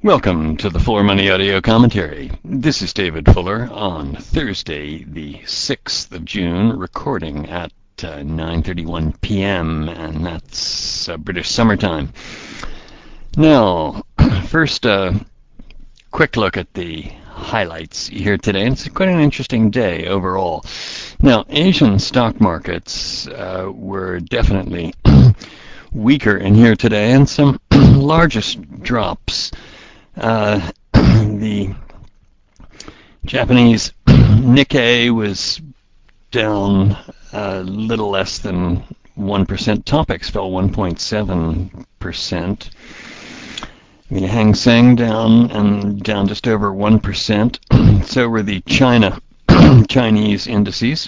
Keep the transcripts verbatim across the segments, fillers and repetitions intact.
Welcome to the Fuller Money Audio Commentary. This is David Fuller on Thursday, the sixth of June, recording at uh, nine thirty-one p m, and that's uh, British summertime. Now, first, a uh, quick look at the highlights here today. It's quite an interesting day overall. Now, Asian stock markets uh, were definitely weaker in here today, and some largest drops. Uh, the Japanese Nikkei was down a little less than one percent. Topix fell one point seven percent. The Hang Seng down and down just over one percent. So were the China Chinese indices.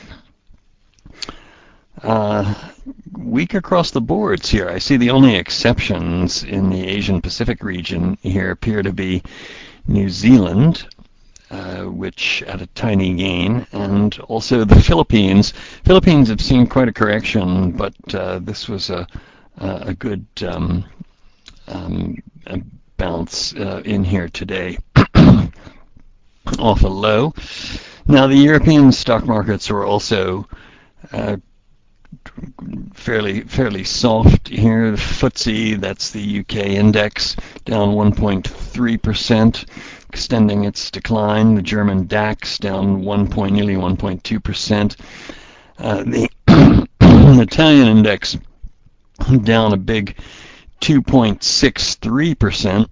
Uh, weak across the boards here. I see the only exceptions in the Asian Pacific region here appear to be New Zealand, uh, which had a tiny gain, and also the Philippines. Philippines have seen quite a correction, but uh, this was a, a good um, um, a bounce uh, in here today off a low. Now the European stock markets were also uh, fairly fairly soft here. The F T S E, that's the U K index, down one point three percent, extending its decline. The German DAX down one point, nearly one point two percent. Uh, the Italian index down a big two point six three percent.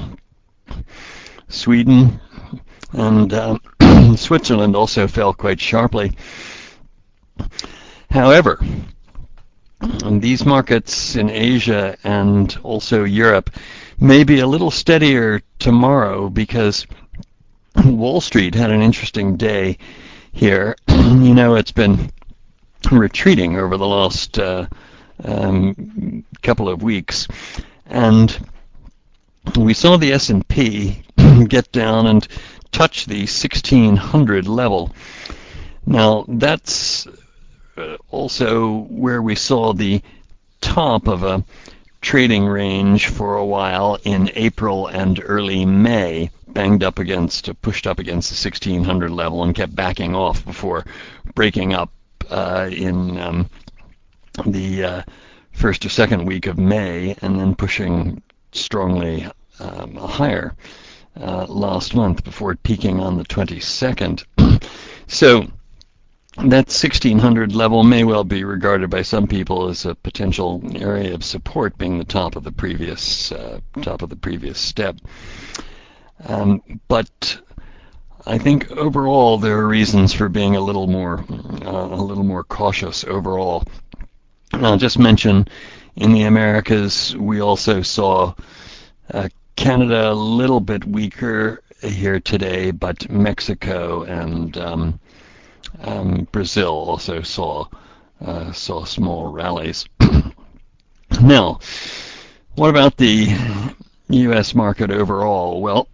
Sweden and uh, Switzerland also fell quite sharply. However, these markets in Asia and also Europe may be a little steadier tomorrow because Wall Street had an interesting day here. You know, it's been retreating over the last uh, um, couple of weeks, and we saw the S and P get down and touch the sixteen hundred level. Now, that's Uh, also where we saw the top of a trading range for a while in April and early May, banged up against, uh, pushed up against the sixteen hundred level and kept backing off before breaking up uh, in um, the uh, first or second week of May, and then pushing strongly um, higher uh, last month before peaking on the twenty-second. So that sixteen hundred level may well be regarded by some people as a potential area of support, being the top of the previous uh, top of the previous step. Um, but I think overall there are reasons for being a little more uh, a little more cautious overall. And I'll just mention in the Americas we also saw uh, Canada a little bit weaker here today, but Mexico and um, Um, Brazil also saw uh, saw small rallies. Now, what about the U S market overall? Well,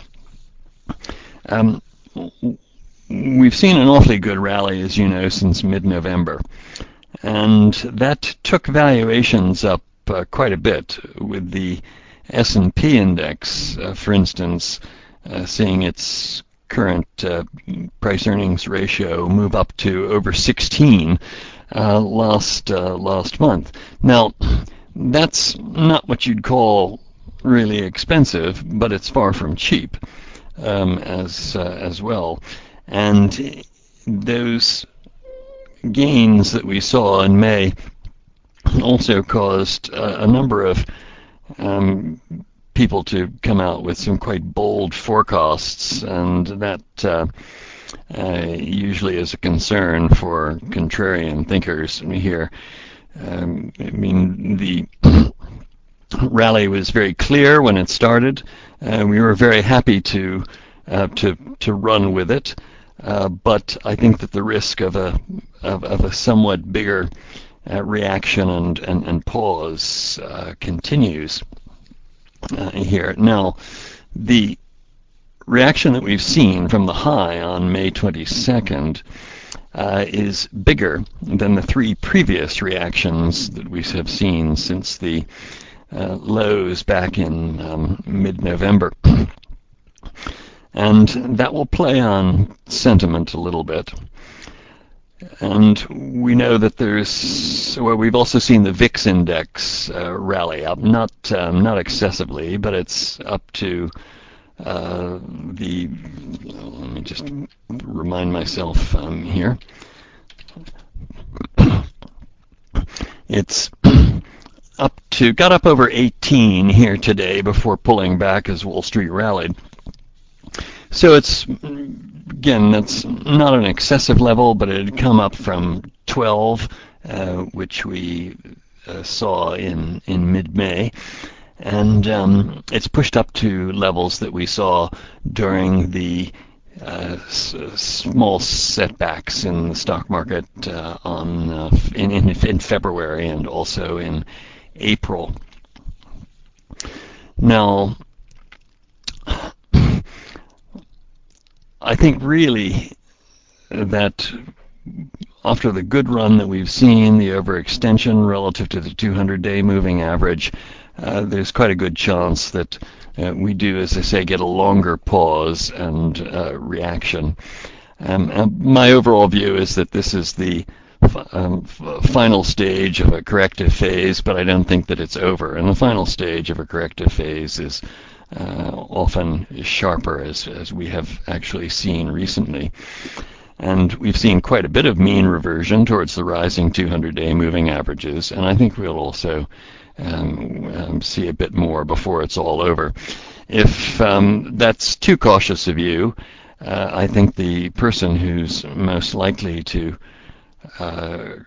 um, we've seen an awfully good rally, as you know, since mid-November, and that took valuations up uh, quite a bit, with the S and P index, uh, for instance, uh, seeing its current uh, price-earnings ratio move up to over sixteen uh, last uh, last month. Now, that's not what you'd call really expensive, but it's far from cheap um, as uh, as well. And those gains that we saw in May also caused uh, a number of um, people to come out with some quite bold forecasts, and that uh, uh, usually is a concern for contrarian thinkers here. Um, I mean, the rally was very clear when it started, and we were very happy to uh, to to run with it. Uh, but I think that the risk of a of, of a somewhat bigger uh, reaction and and, and pause uh, continues. Uh, here. Now, the reaction that we've seen from the high on May twenty-second uh, is bigger than the three previous reactions that we have seen since the uh, lows back in um, mid-November. And that will play on sentiment a little bit. And we know that there's, well, we've also seen the V I X index uh, rally up, not um, not excessively, but it's up to uh, the, let me just remind myself um, here. It's up to, got up over eighteen here today before pulling back as Wall Street rallied. So it's, again, that's not an excessive level, but it had come up from twelve, uh, which we uh, saw in, in mid-May. And um, it's pushed up to levels that we saw during the uh, s- small setbacks in the stock market uh, on uh, in, in, in February and also in April. Now, I think really that after the good run that we've seen, the overextension relative to the two hundred day moving average, uh, there's quite a good chance that uh, we do, as I say, get a longer pause and uh, reaction. Um, uh, my overall view is that this is the um, f- final stage of a corrective phase, but I don't think that it's over. And the final stage of a corrective phase is uh, often sharper, as, as we have actually seen recently. And we've seen quite a bit of mean reversion towards the rising two hundred day moving averages, and I think we'll also um, um, see a bit more before it's all over. If um, that's too cautious a view, uh, I think the person who's most likely to uh,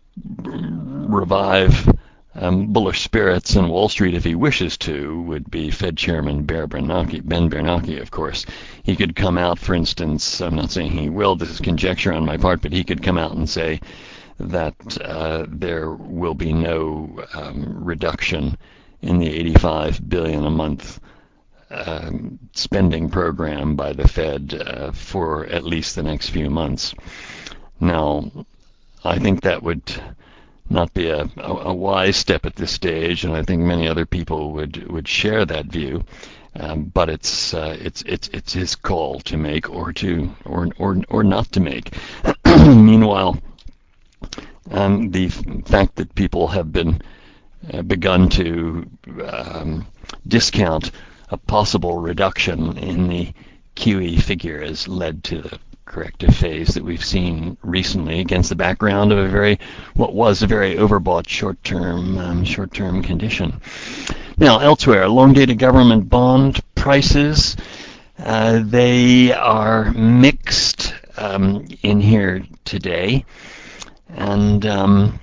revive um, bullish spirits in Wall Street, if he wishes to, would be Fed Chairman Ben Bernanke, Ben Bernanke, of course. He could come out, for instance, I'm not saying he will, this is conjecture on my part, but he could come out and say that uh, there will be no um, reduction in the eighty-five billion dollars a month um, spending program by the Fed uh, for at least the next few months. Now, I think that would not be a, a, a wise step at this stage, and I think many other people would, would share that view. Um, but it's uh, it's it's it's his call to make, or to or or or not to make. Meanwhile, um, the f- fact that people have been uh, begun to um, discount a possible reduction in the Q E figure has led to the corrective phase that we've seen recently against the background of a very, what was a very overbought short-term um, short-term condition. Now, elsewhere, long-dated government bond prices, uh, they are mixed um, in here today, and um,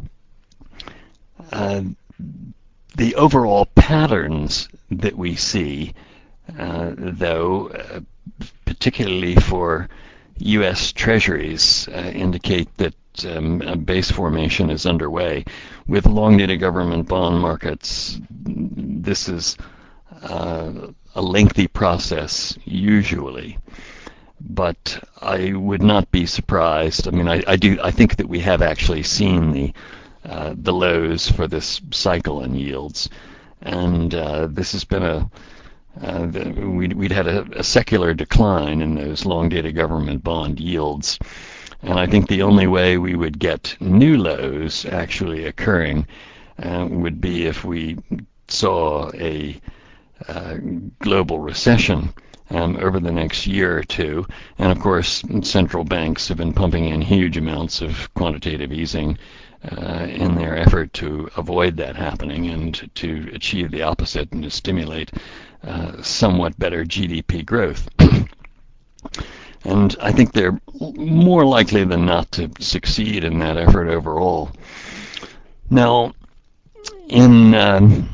uh, the overall patterns that we see, uh, though, uh, particularly for U S Treasuries, uh, indicate that um, a base formation is underway. With long-dated government bond markets, this is uh, a lengthy process usually, but I would not be surprised. I mean, I, I do. I think that we have actually seen the uh, the lows for this cycle in yields, and uh, this has been a uh, the, we'd, we'd had a, a secular decline in those long-dated government bond yields, and I think the only way we would get new lows actually occurring uh, would be if we saw a uh, global recession um, over the next year or two. And of course, central banks have been pumping in huge amounts of quantitative easing uh, in their effort to avoid that happening and to achieve the opposite and to stimulate uh, somewhat better G D P growth. And I think they're more likely than not to succeed in that effort overall. Now, in um,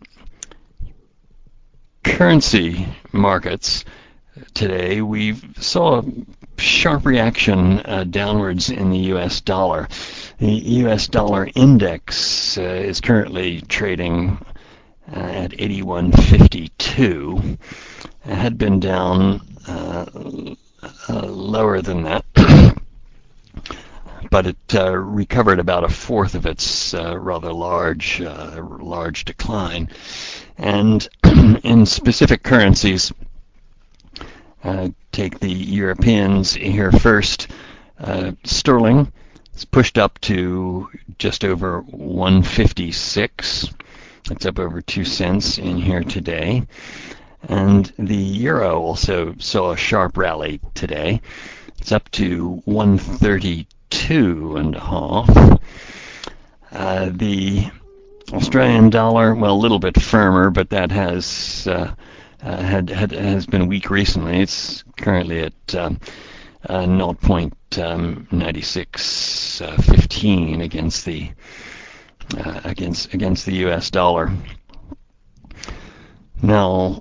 currency markets today, we saw a sharp reaction uh, downwards in the U S dollar. The U S dollar index uh, is currently trading uh, at eighty-one fifty-two. It had been down uh, uh, lower than that, but it uh, recovered about a fourth of its uh, rather large, uh, large decline. And in specific currencies, uh, take the Europeans here first. Uh, sterling is pushed up to just over one fifty-six. It's up over two cents in here today. And the euro also saw a sharp rally today. It's up to one thirty-two and a half. Uh, the Australian dollar, well, a little bit firmer, but that has uh, uh, had, had has been weak recently. It's currently at um, uh, zero point nine six one five against the uh, against against the U S dollar. Now,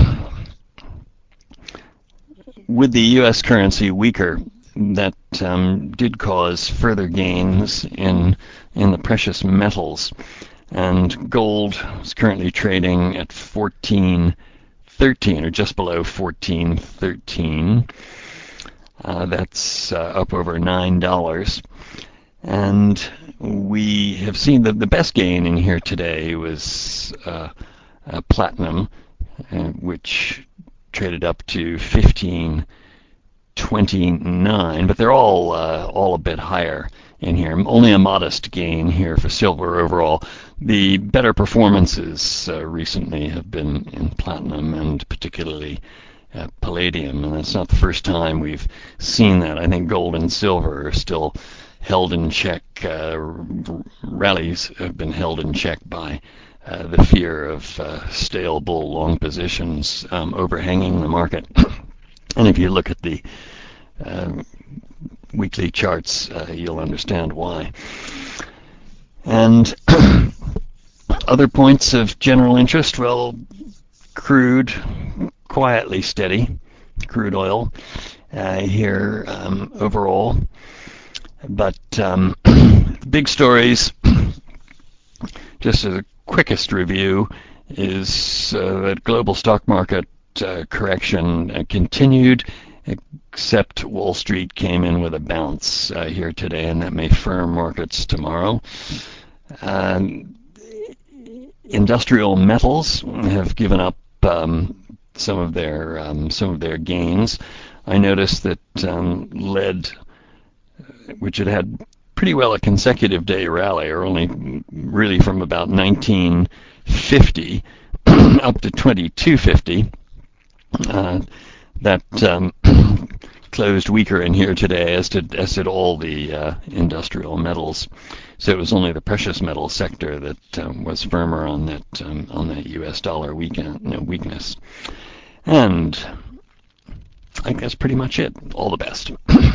with the U S currency weaker, that um, did cause further gains in in the precious metals, and gold is currently trading at fourteen thirteen, or just below fourteen thirteen. Uh, that's uh, up over nine dollars, and we have seen that the best gain in here today was uh, uh, platinum, uh, which traded up to fifteen twenty-nine, but they're all uh, all a bit higher in here. Only a modest gain here for silver overall. The better performances uh, recently have been in platinum, and particularly uh, palladium, and that's not the first time we've seen that. I think gold and silver are still held in check. Uh, rallies have been held in check by uh, the fear of uh, stale bull long positions um, overhanging the market. And if you look at the uh, weekly charts, uh, you'll understand why. And other points of general interest, well, crude, quietly steady, crude oil uh, here um, overall. But um, big stories, just as a quickest review, is uh, that global stock market uh, correction uh, continued, except Wall Street came in with a bounce uh, here today, and that may firm markets tomorrow. Um, industrial metals have given up um, some of their um, some of their gains. I noticed that um, lead, which had had pretty well a consecutive day rally, or only really from about nineteen fifty up to twenty-two fifty, uh, that um, closed weaker in here today, as did as did all the uh, industrial metals. So it was only the precious metal sector that um, was firmer on that um, on that U S dollar weekend, no, weakness. And I think that's pretty much it. All the best.